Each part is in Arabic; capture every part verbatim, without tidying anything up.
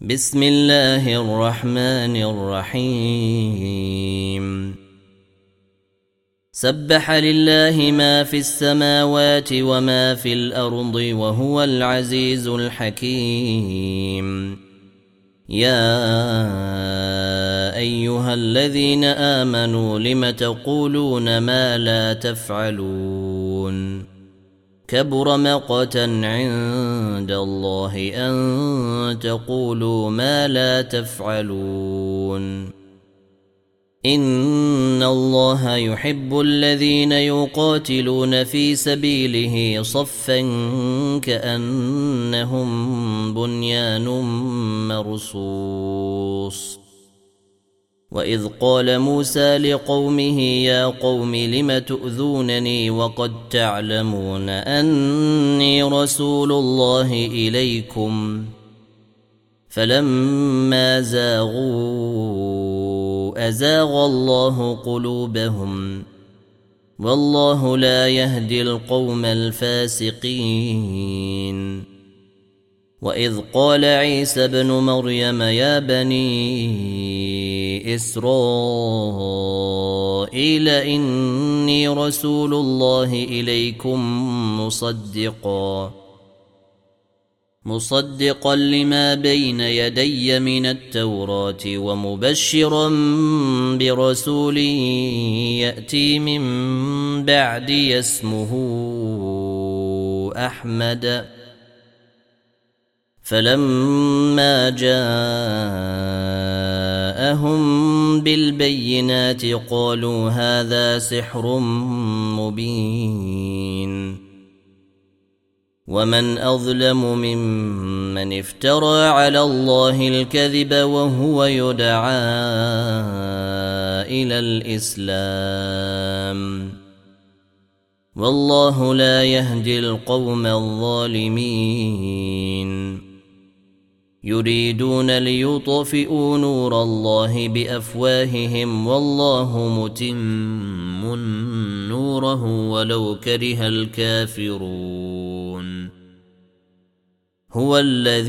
بسم الله الرحمن الرحيم سبح لله ما في السماوات وما في الأرض وهو العزيز الحكيم يا أيها الذين آمنوا لم تقولون ما لا تفعلون كبر مقتا عند الله أن تقولوا ما لا تفعلون إن الله يحب الذين يقاتلون في سبيله صفا كأنهم بنيان مرصوص وإذ قال موسى لقومه يا قوم لم تؤذونني وقد تعلمون أني رسول الله إليكم فلما زاغوا أزاغ الله قلوبهم والله لا يهدي القوم الفاسقين وإذ قال عيسى ابن مريم يا بني إسرائيل إني رسول الله إليكم مصدقا مصدقا لما بين يدي من التوراة ومبشرا برسول يأتي من بعدي اسمه أحمد فلما جاءهم بالبينات قالوا هذا سحر مبين ومن أظلم ممن افترى على الله الكذب وهو يدعى إلى الإسلام والله لا يهدي القوم الظالمين يريدون ليطفئوا نور الله بأفواههم والله متم نوره ولو كره الكافرون هو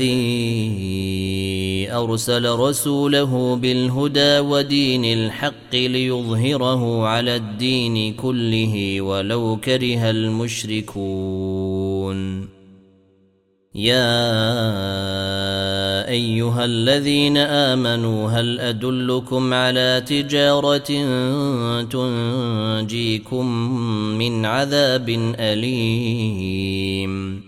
الذي أرسل رسوله بالهدى ودين الحق ليظهره على الدين كله ولو كره المشركون يا أيها الذين آمنوا هل أدلكم على تجارة تنجيكم من عذاب أليم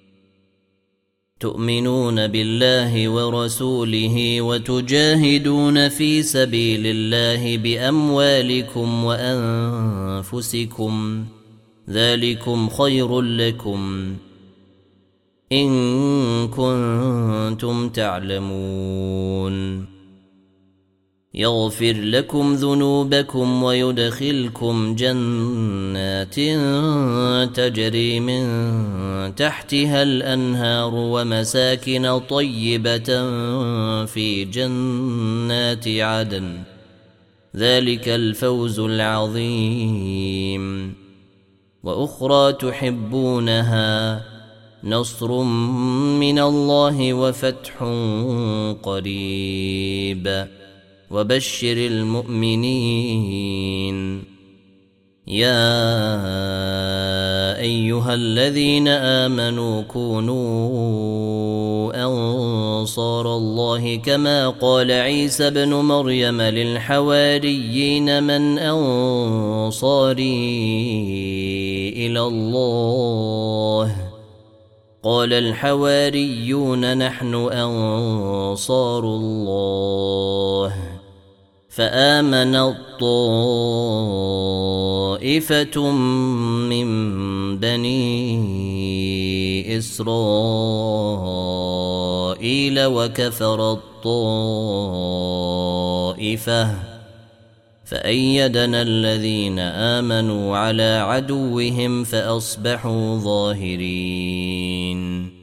تؤمنون بالله ورسوله وتجاهدون في سبيل الله بأموالكم وأنفسكم ذلكم خير لكم إن كنتم تعلمون يغفر لكم ذنوبكم ويدخلكم جنات تجري من تحتها الأنهار ومساكن طيبة في جنات عدن ذلك الفوز العظيم وأخرى تحبونها نصر من الله وفتح قريب وبشر المؤمنين يا أيها الذين آمنوا كونوا أنصار الله كما قال عيسى ابن مريم للحواريين من أنصاري إلى الله قال الحواريون نحن أنصار الله فآمن الطائفة من بني إسرائيل وكفر الطائفة فأيدنا الذين آمنوا على عدوهم فأصبحوا ظاهرين